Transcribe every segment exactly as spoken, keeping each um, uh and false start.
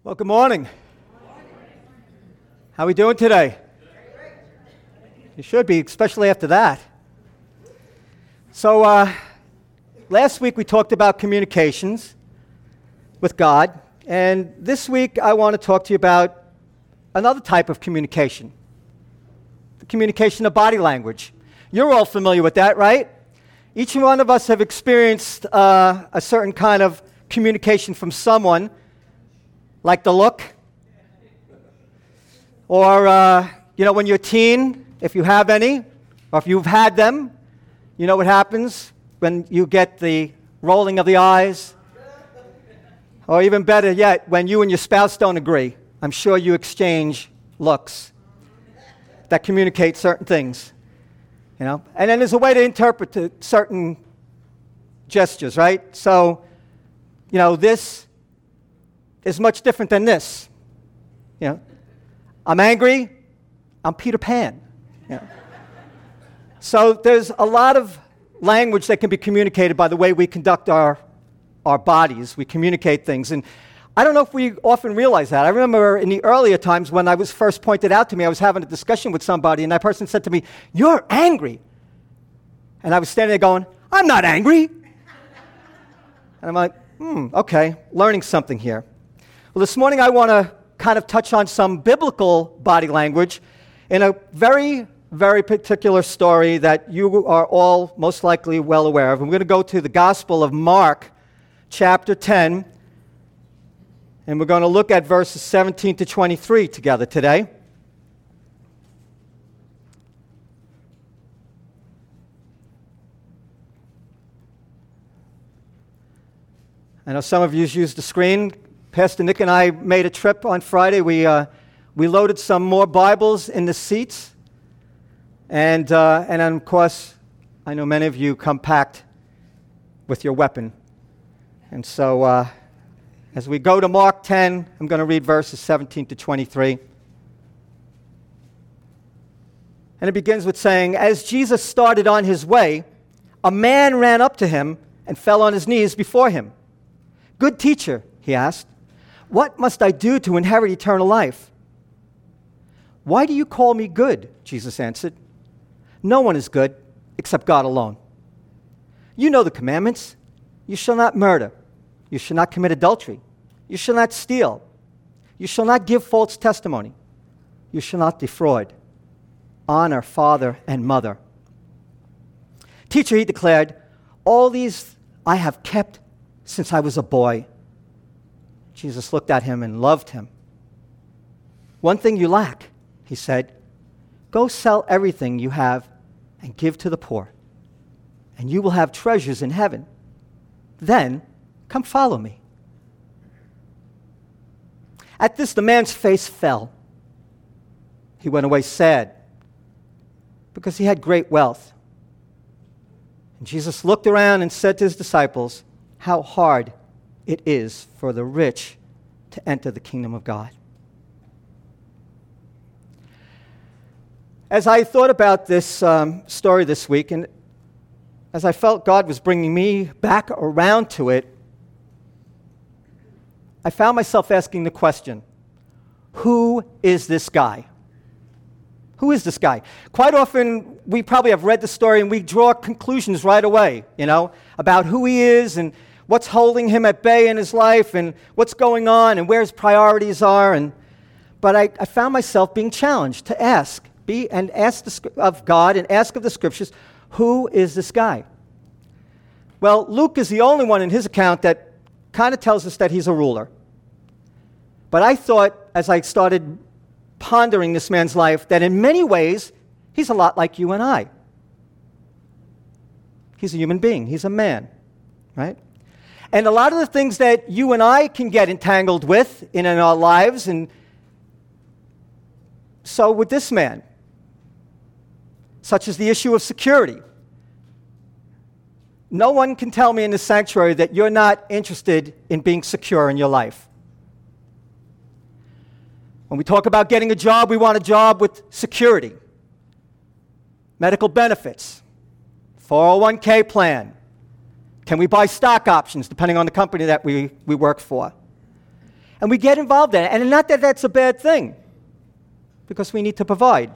Well, good morning. How are we doing today? You should be, especially after that. So, uh, last week we talked about communications with God, and this week I want to talk to you about another type of communication, the communication of body language. You're all familiar with that, right? Each one of us have experienced uh, a certain kind of communication from someone, like the look, or, uh, you know, when you're a teen, if you have any, or if you've had them, you know what happens when you get the rolling of the eyes, or even better yet, when you and your spouse don't agree. I'm sure you exchange looks that communicate certain things, you know. And then there's a way to interpret certain gestures, right? So, you know, this is much different than this. You know, I'm angry, I'm Peter Pan. You know. So there's a lot of language that can be communicated by the way we conduct our, our bodies. We communicate things. And I don't know if we often realize that. I remember in the earlier times when I was first pointed out to me, I was having a discussion with somebody, and that person said to me, "You're angry." And I was standing there going, "I'm not angry." And I'm like, hmm, okay, learning something here. Well, this morning I want to kind of touch on some biblical body language in a very, very particular story that you are all most likely well aware of. I'm going to go to the Gospel of Mark, chapter ten, and we're going to look at verses seventeen to twenty-three together today. I know some of you used the screen. Pastor Nick and I made a trip on Friday. We uh, we loaded some more Bibles in the seats, and uh, and then of course, I know many of you come packed with your weapon. And so, uh, as we go to Mark ten, I'm going to read verses seventeen to twenty-three, and it begins with saying, "As Jesus started on his way, a man ran up to him and fell on his knees before him. 'Good teacher,' he asked, 'what must I do to inherit eternal life?' 'Why do you call me good?' Jesus answered. 'No one is good except God alone. You know the commandments. You shall not murder. You shall not commit adultery. You shall not steal. You shall not give false testimony. You shall not defraud. Honor father and mother.' 'Teacher,' he declared, 'all these I have kept since I was a boy.' Jesus looked at him and loved him. 'One thing you lack,' he said. 'Go sell everything you have and give to the poor, and you will have treasures in heaven. Then come follow me.' At this, the man's face fell. He went away sad because he had great wealth. And Jesus looked around and said to his disciples, 'How hard it is for the rich to enter the kingdom of God.'" As I thought about this um, story this week, and as I felt God was bringing me back around to it, I found myself asking the question, who is this guy? Who is this guy? Quite often, we probably have read the story and we draw conclusions right away, you know, about who he is and what's holding him at bay in his life and what's going on and where his priorities are. And But I, I found myself being challenged to ask, be and ask the, of God and ask of the Scriptures, who is this guy? Well, Luke is the only one in his account that kind of tells us that he's a ruler. But I thought, as I started pondering this man's life, that in many ways, he's a lot like you and I. He's a human being. He's a man, right? And a lot of the things that you and I can get entangled with in, in our lives, and so with this man, such as the issue of security. No one can tell me in this sanctuary that you're not interested in being secure in your life. When we talk about getting a job, we want a job with security, medical benefits, four oh one k plan. Can we buy stock options depending on the company that we, we work for? And we get involved in it. And not that that's a bad thing, because we need to provide.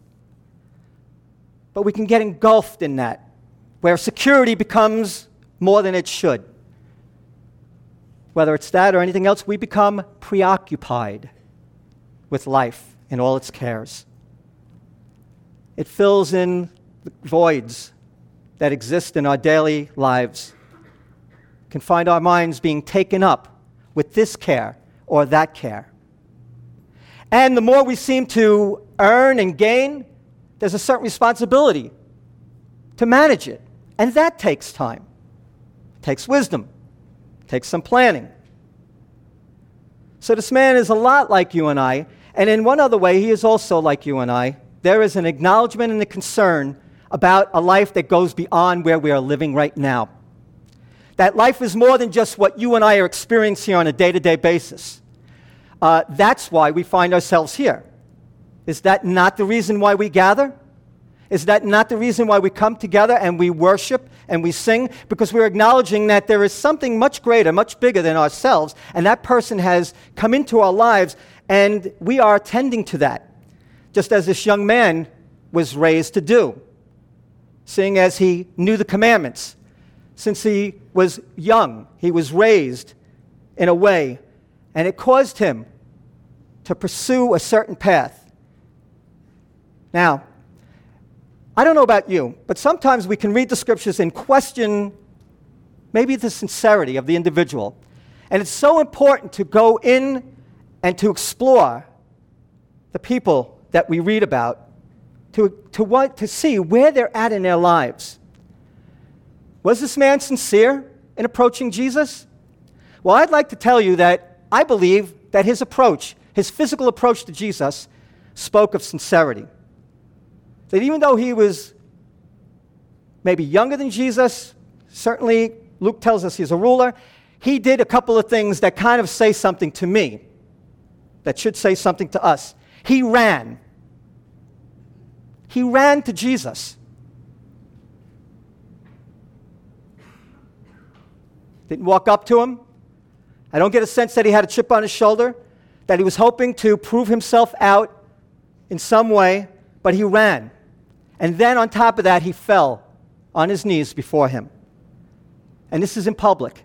But we can get engulfed in that, where security becomes more than it should. Whether it's that or anything else, we become preoccupied with life and all its cares. It fills in the voids that exist in our daily lives. We can find our minds being taken up with this care or that care. And the more we seem to earn and gain, there's a certain responsibility to manage it. And that takes time. It takes wisdom. It takes some planning. So this man is a lot like you and I. And in one other way, he is also like you and I. There is an acknowledgement and a concern about a life that goes beyond where we are living right now. That life is more than just what you and I are experiencing on a day-to-day basis. Uh, that's why we find ourselves here. Is that not the reason why we gather? Is that not the reason why we come together and we worship and we sing? Because we're acknowledging that there is something much greater, much bigger than ourselves, and that person has come into our lives, and we are attending to that, just as this young man was raised to do, seeing as he knew the commandments. Since he was young, he was raised in a way, and it caused him to pursue a certain path. Now, I don't know about you, but sometimes we can read the scriptures and question maybe the sincerity of the individual. And it's so important to go in and to explore the people that we read about, to, to, want, to see where they're at in their lives. Was this man sincere in approaching Jesus? Well, I'd like to tell you that I believe that his approach, his physical approach to Jesus, spoke of sincerity. That even though he was maybe younger than Jesus, certainly Luke tells us he's a ruler, he did a couple of things that kind of say something to me, that should say something to us. He ran. He ran to Jesus. Didn't walk up to him. I don't get a sense that he had a chip on his shoulder, that he was hoping to prove himself out in some way, but he ran. And then on top of that, he fell on his knees before him. And this is in public.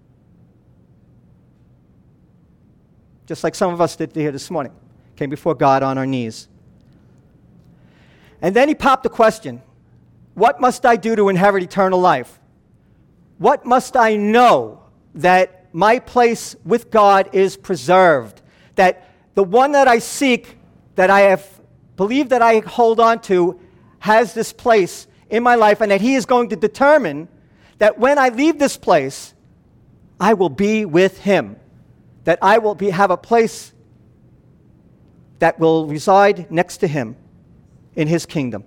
Just like some of us did here this morning. Came before God on our knees. And then he popped the question, what must I do to inherit eternal life? What must I know that my place with God is preserved? That the one that I seek, that I have believed that I hold on to, has this place in my life, and that he is going to determine that when I leave this place, I will be with him. That I will be, have a place that will reside next to him in his kingdom.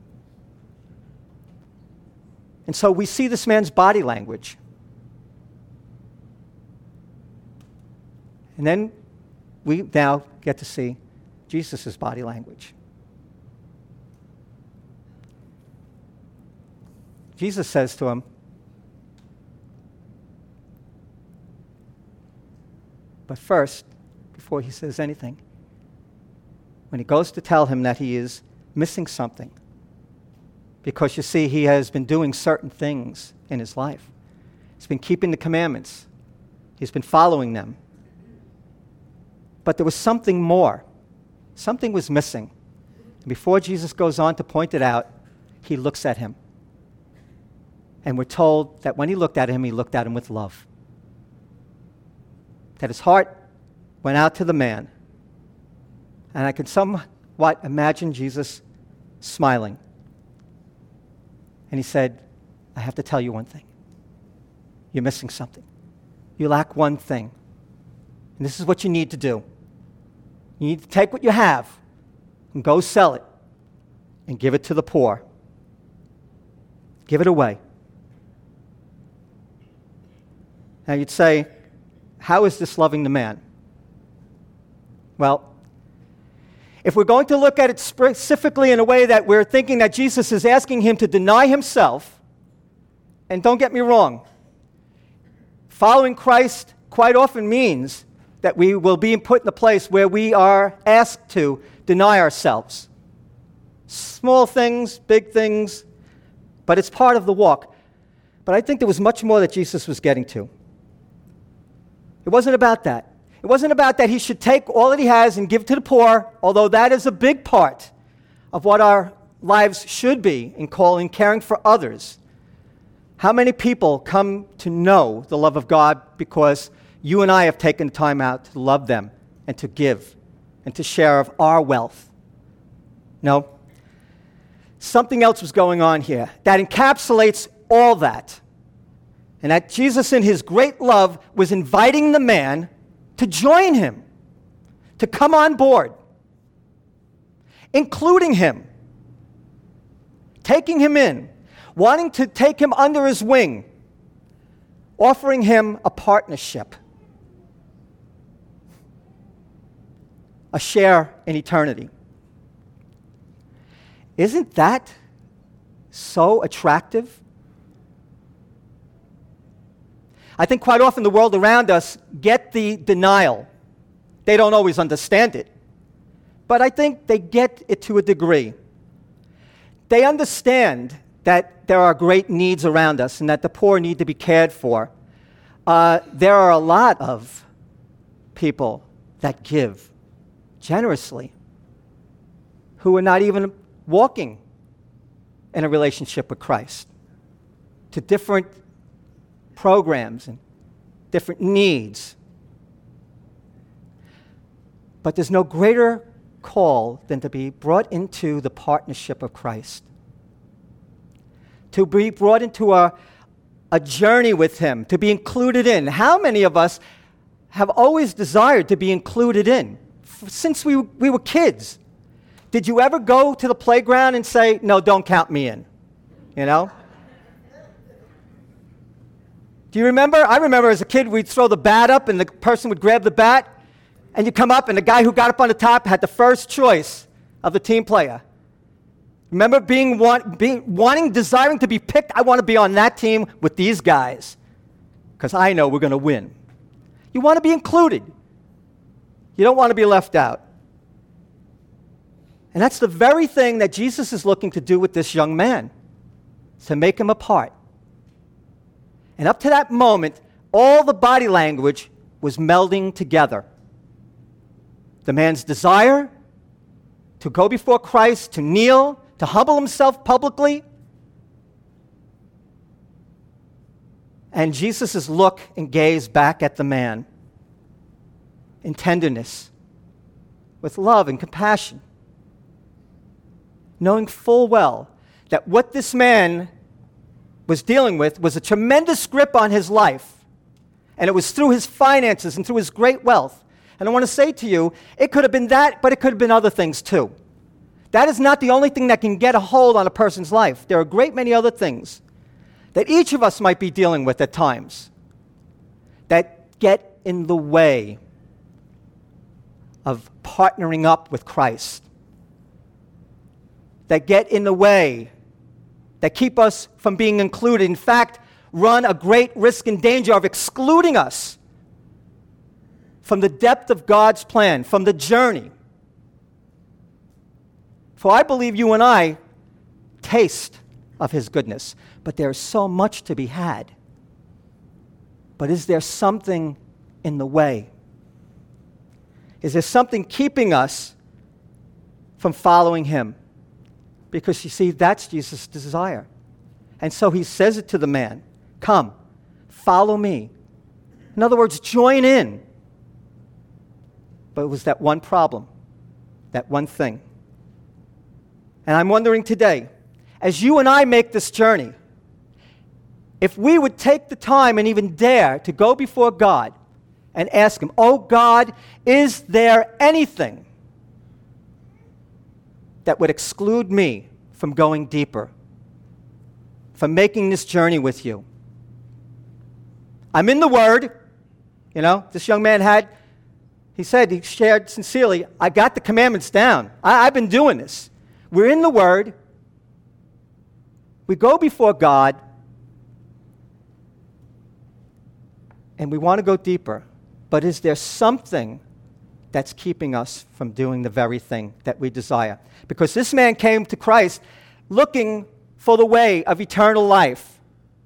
And so we see this man's body language. And then we now get to see Jesus' body language. Jesus says to him, but first, before he says anything, when he goes to tell him that he is missing something, because you see, he has been doing certain things in his life. He's been keeping the commandments. He's been following them. But there was something more. Something was missing. And before Jesus goes on to point it out, he looks at him. And we're told that when he looked at him, he looked at him with love. That his heart went out to the man. And I can somewhat imagine Jesus smiling. And he said, I have to tell you one thing. You're missing something. You lack one thing. And this is what you need to do. You need to take what you have and go sell it and give it to the poor. Give it away. Now you'd say, how is this loving the man? Well, if we're going to look at it specifically in a way that we're thinking that Jesus is asking him to deny himself, and don't get me wrong, following Christ quite often means that we will be put in a place where we are asked to deny ourselves. Small things, big things, but it's part of the walk. But I think there was much more that Jesus was getting to. It wasn't about that. It wasn't about that he should take all that he has and give to the poor, although that is a big part of what our lives should be in calling, caring for others. How many people come to know the love of God because you and I have taken time out to love them and to give and to share of our wealth? No. Something else was going on here that encapsulates all that. And that Jesus, in his great love, was inviting the man to join him, to come on board, including him, taking him in, wanting to take him under his wing, offering him a partnership, a share in eternity. Isn't that so attractive? I think quite often the world around us get the denial. They don't always understand it, but I think they get it to a degree. They understand that there are great needs around us and that the poor need to be cared for. Uh, there are a lot of people that give generously who are not even walking in a relationship with Christ, to different programs and different needs. But there's no greater call than to be brought into the partnership of Christ, to be brought into a, a journey with him, to be included in. How many of us have always desired to be included in? Since we, we were kids, did you ever go to the playground and say, no, don't count me in? You know? Do you remember? I remember as a kid, we'd throw the bat up and the person would grab the bat, and you come up and the guy who got up on the top had the first choice of the team player. Remember being, want, being wanting, desiring to be picked? I want to be on that team with these guys because I know we're going to win. You want to be included. You don't want to be left out. And that's the very thing that Jesus is looking to do with this young man, to make him a part. And up to that moment, all the body language was melding together. The man's desire to go before Christ, to kneel, to humble himself publicly, and Jesus' look and gaze back at the man in tenderness, with love and compassion, knowing full well that what this man was dealing with was a tremendous grip on his life, and it was through his finances and through his great wealth. And I want to say to you, it could have been that, but it could have been other things too. That is not the only thing that can get a hold on a person's life. There are a great many other things that each of us might be dealing with at times that get in the way of partnering up with Christ, that get in the way, that keep us from being included. In fact, run a great risk and danger of excluding us from the depth of God's plan, from the journey. For I believe you and I taste of his goodness, but there's so much to be had. But is there something in the way? Is there something keeping us from following him? Because you see, that's Jesus' desire. And so he says it to the man, come, follow me. In other words, join in. But it was that one problem, that one thing. And I'm wondering today, as you and I make this journey, if we would take the time and even dare to go before God and ask him, oh God, is there anything that would exclude me from going deeper, from making this journey with you? I'm in the Word. You know, this young man had, he said, he shared sincerely, I got the commandments down. I, I've been doing this. We're in the Word. We go before God, and we want to go deeper. But is there something that's keeping us from doing the very thing that we desire? Because this man came to Christ looking for the way of eternal life.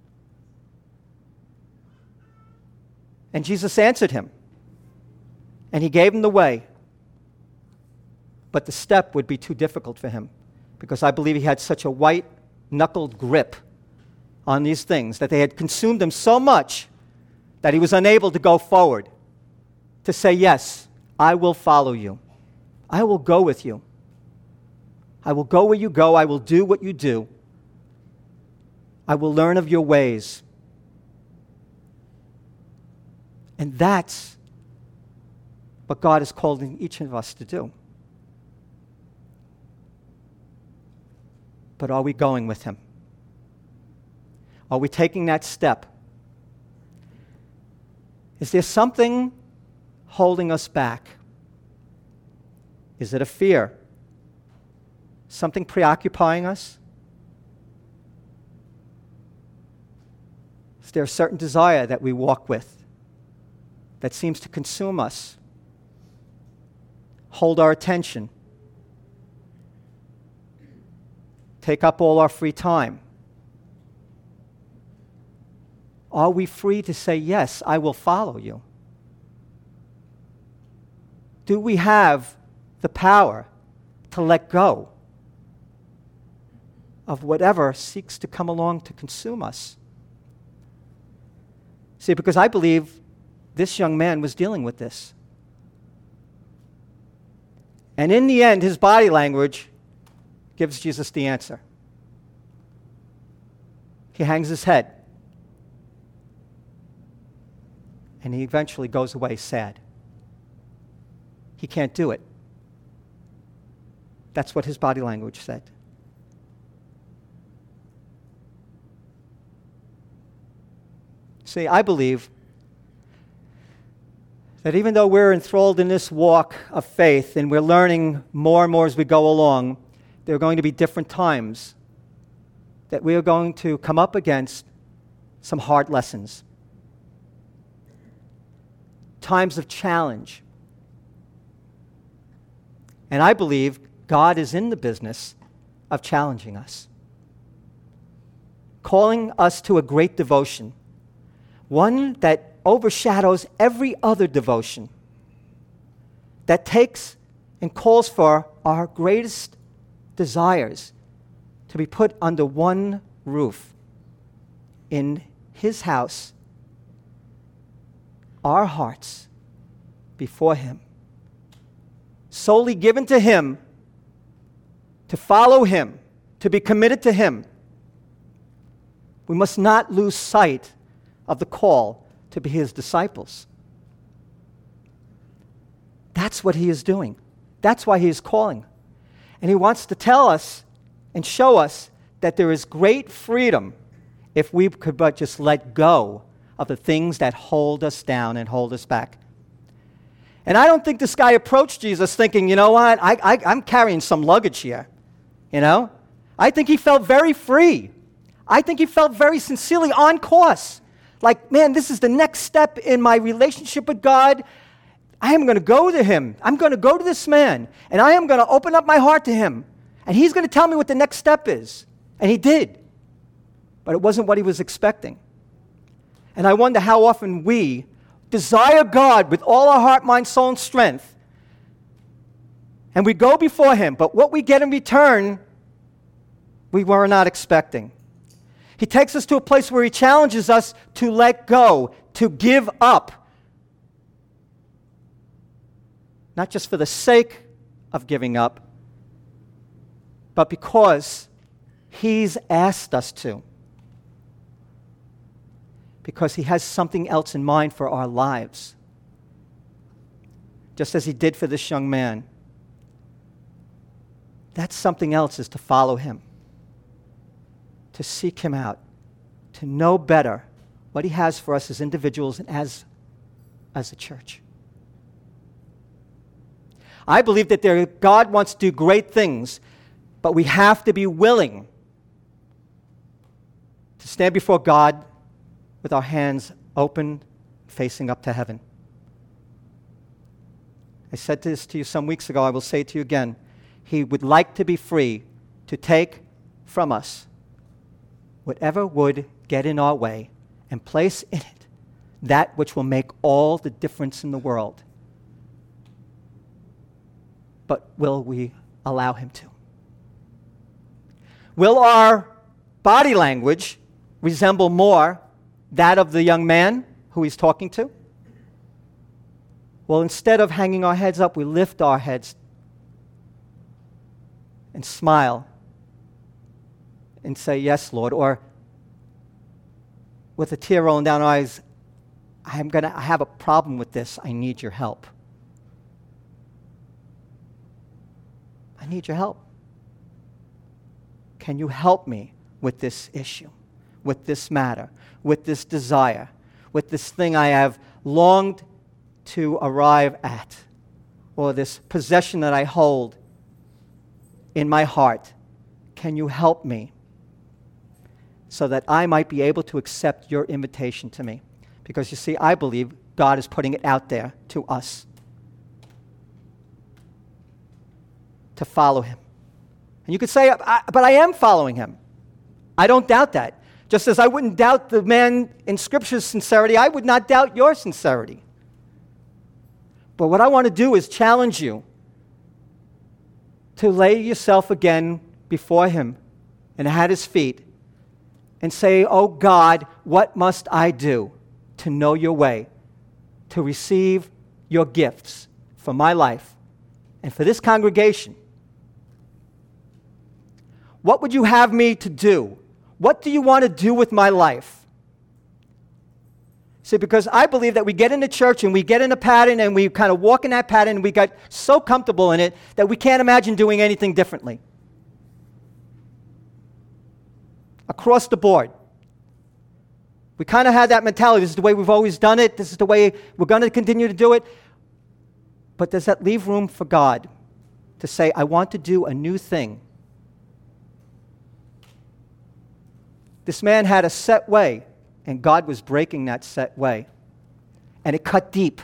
And Jesus answered him. And he gave him the way. But the step would be too difficult for him, because I believe he had such a white-knuckled grip on these things that they had consumed him so much that he was unable to go forward, to say, yes, I will follow you. I will go with you. I will go where you go. I will do what you do. I will learn of your ways. And that's what God is calling each of us to do. But are we going with him? Are we taking that step? Is there something holding us back? Is it a fear? Something preoccupying us? Is there a certain desire that we walk with that seems to consume us, hold our attention, take up all our free time? Are we free to say, yes, I will follow you? Do we have the power to let go of whatever seeks to come along to consume us? See, because I believe this young man was dealing with this. And in the end, his body language gives Jesus the answer. He hangs his head. And he eventually goes away sad. He can't do it. That's what his body language said. See, I believe that even though we're enthralled in this walk of faith and we're learning more and more as we go along, there are going to be different times that we are going to come up against some hard lessons. Times of challenge. And I believe God is in the business of challenging us, calling us to a great devotion, one that overshadows every other devotion, that takes and calls for our greatest desires to be put under one roof in his house, our hearts before him, solely given to him, to follow him, to be committed to him. We must not lose sight of the call to be his disciples. That's what he is doing. That's why he is calling. And he wants to tell us and show us that there is great freedom if we could but just let go of the things that hold us down and hold us back. And I don't think this guy approached Jesus thinking, you know what, I, I, I'm carrying some luggage here, you know? I think he felt very free. I think he felt very sincerely on course. Like, man, this is the next step in my relationship with God. I am going to go to him. I'm going to go to this man, and I am going to open up my heart to him. And he's going to tell me what the next step is. And he did. But it wasn't what he was expecting. And I wonder how often we desire God with all our heart, mind, soul, and strength. And we go before him, but what we get in return, we were not expecting. He takes us to a place where he challenges us to let go, to give up. Not just for the sake of giving up, but because he's asked us to. Because he has something else in mind for our lives. Just as he did for this young man. That something else is to follow him, to seek him out, to know better what he has for us as individuals and as, as a church. I believe that there, God wants to do great things, but we have to be willing to stand before God with our hands open, facing up to heaven. I said this to you some weeks ago, I will say it to you again. He would like to be free to take from us whatever would get in our way and place in it that which will make all the difference in the world. But will we allow him to? Will our body language resemble more that of the young man who he's talking to? Well, instead of hanging our heads up, we lift our heads and smile and say, yes, Lord. Or with a tear rolling down our eyes, I'm gonna, I have a problem with this. I need your help. I need your help. Can you help me with this issue, with this matter, with this desire, with this thing I have longed to arrive at, or this possession that I hold in my heart? Can you help me so that I might be able to accept your invitation to me? Because you see, I believe God is putting it out there to us to follow him. And you could say, I, but I am following him. I don't doubt that. Just as I wouldn't doubt the man in Scripture's sincerity, I would not doubt your sincerity. But what I want to do is challenge you to lay yourself again before him and at his feet and say, oh God, what must I do to know your way, to receive your gifts for my life and for this congregation? What would you have me to do? What do you want to do with my life? See, because I believe that we get into church and we get in a pattern and we kind of walk in that pattern and we got so comfortable in it that we can't imagine doing anything differently. Across the board. We kind of had that mentality. This is the way we've always done it. This is the way we're going to continue to do it. But does that leave room for God to say, I want to do a new thing? This man had a set way, and God was breaking that set way. And it cut deep.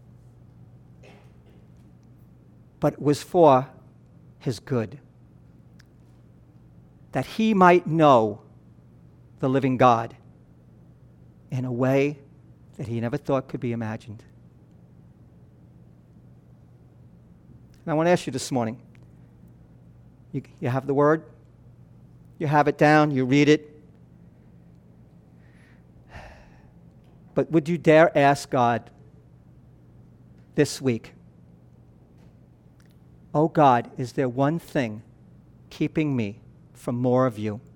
But it was for his good. That he might know the living God in a way that he never thought could be imagined. And I want to ask you this morning, you, you have the word, you have it down, you read it, but would you dare ask God this week, oh God, is there one thing keeping me from more of you?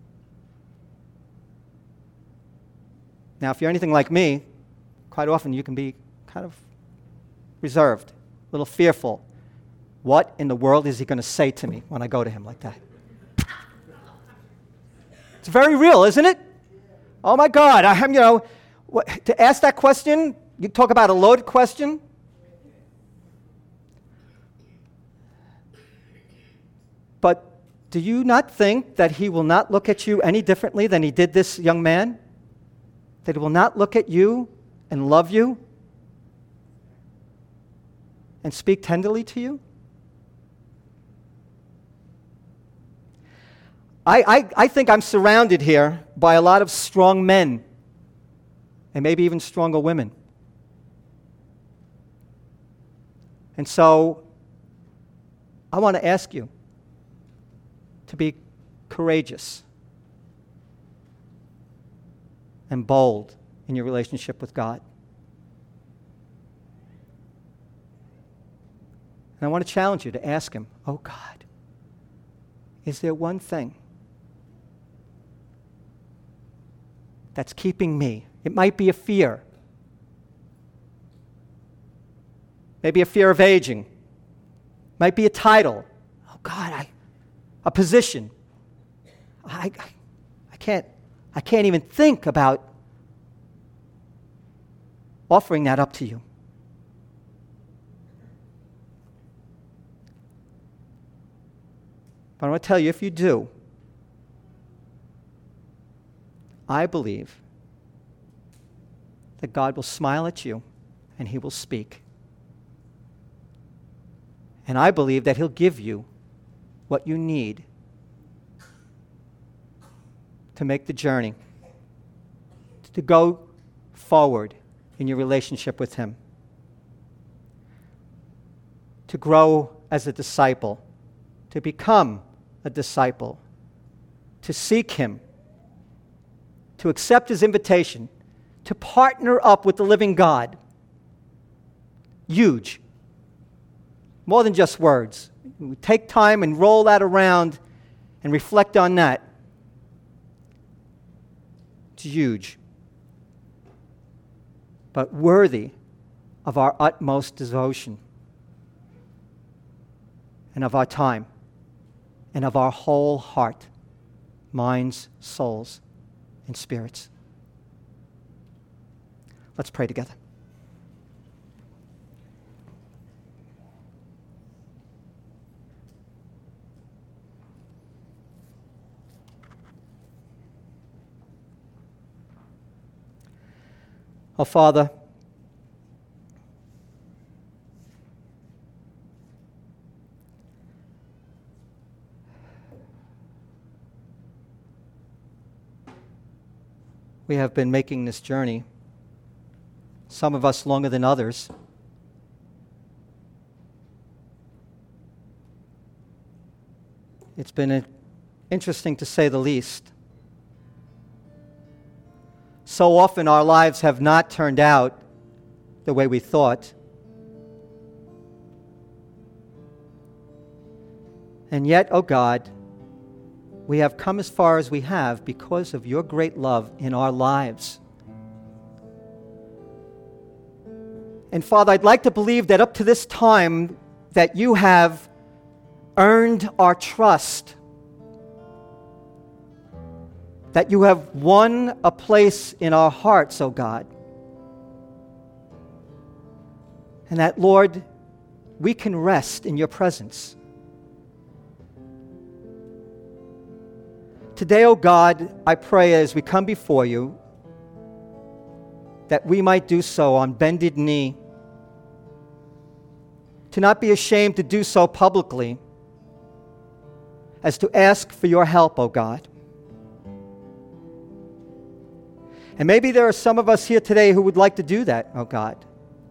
Now, if you're anything like me, quite often you can be kind of reserved, a little fearful. What in the world is he going to say to me when I go to him like that? It's very real, isn't it? Oh my God, I am, you know, what, to ask that question, you talk about a loaded question. But do you not think that he will not look at you any differently than he did this young man? That he will not look at you and love you and speak tenderly to you? I, I, I think I'm surrounded here by a lot of strong men and maybe even stronger women. And so I want to ask you to be courageous and bold in your relationship with God. And I want to challenge you to ask him, oh God, is there one thing that's keeping me? It might be a fear. Maybe a fear of aging. Might be a title. Oh God, I, a position. I, I, I can't, I can't even think about offering that up to you. But I want to tell you, if you do, I believe that God will smile at you and he will speak. And I believe that he'll give you what you need to make the journey, to go forward in your relationship with him, to grow as a disciple, to become a disciple, to seek him, to accept his invitation, to partner up with the living God. Huge. More than just words. We take time and roll that around and reflect on that. It's huge. But worthy of our utmost devotion and of our time and of our whole heart, minds, souls, and spirits. Let's pray together. Oh, Father, we have been making this journey, some of us longer than others. It's been a, interesting to say the least. So often our lives have not turned out the way we thought. And yet, oh God, we have come as far as we have because of your great love in our lives. And Father, I'd like to believe that up to this time that you have earned our trust, that you have won a place in our hearts, oh God. And that, Lord, we can rest in your presence. Today, oh God, I pray as we come before you that we might do so on bended knee, to not be ashamed to do so publicly, as to ask for your help, oh God. And maybe there are some of us here today who would like to do that, oh God.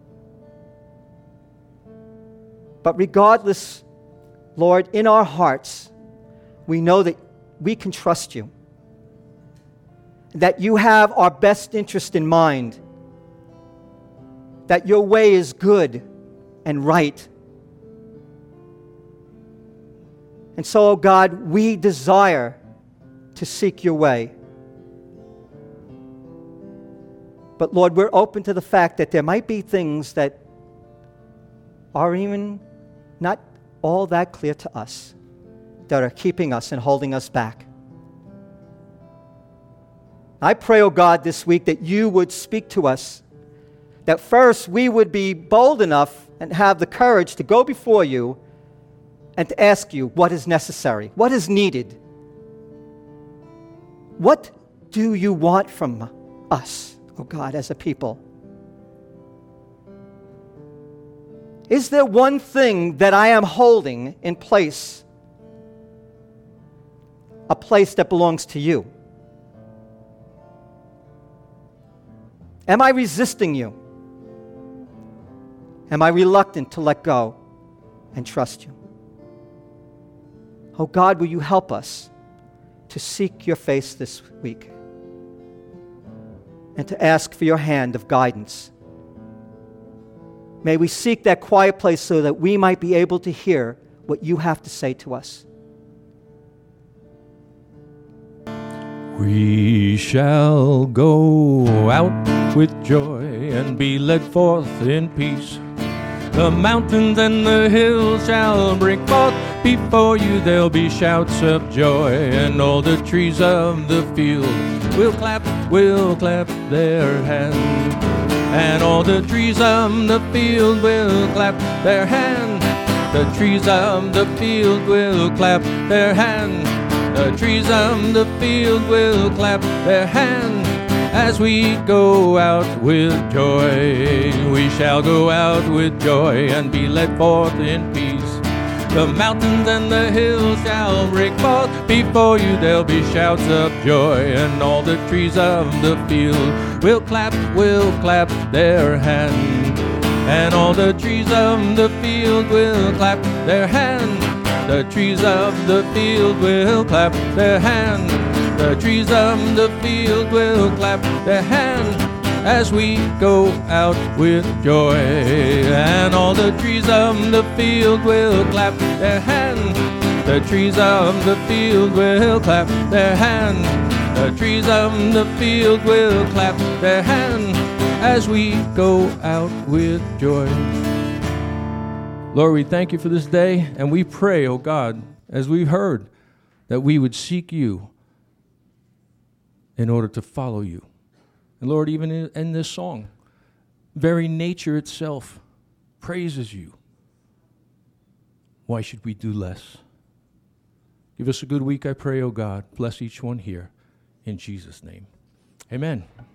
But regardless, Lord, in our hearts, we know that we can trust you, that you have our best interest in mind, that your way is good and right. And so, oh God, we desire to seek your way. But Lord, we're open to the fact that there might be things that are even not all that clear to us, that are keeping us and holding us back. I pray, oh God, this week that you would speak to us, that first we would be bold enough and have the courage to go before you and to ask you what is necessary, what is needed. What do you want from us, oh God, as a people? Is there one thing that I am holding in place, a place that belongs to you? Am I resisting you? Am I reluctant to let go and trust you? Oh God, will you help us to seek your face this week and to ask for your hand of guidance? May we seek that quiet place so that we might be able to hear what you have to say to us. We shall go out with joy and be led forth in peace. The mountains and the hills shall break forth before you. There'll be shouts of joy, and all the trees of the field will clap, will clap their hands. And all the trees of the field will clap their hands. The trees of the field will clap their hands. The trees of the field will clap their hands. As we go out with joy, we shall go out with joy and be led forth in peace. The mountains and the hills shall break forth before you. There'll be shouts of joy, and all the trees of the field will clap, will clap their hands. And all the trees of the field will clap their hands. The trees of the field will clap their hands. The trees of the field will clap their hands as we go out with joy. And all the trees of the field will clap their hands. The trees of the field will clap their hands. The trees of the field will clap their hands as we go out with joy. Lord, we thank you for this day, and we pray, oh God, as we've heard, that we would seek you in order to follow you. And Lord, even in, in this song, very nature itself praises you. Why should we do less? Give us a good week, I pray, oh God. Bless each one here. In Jesus' name, amen.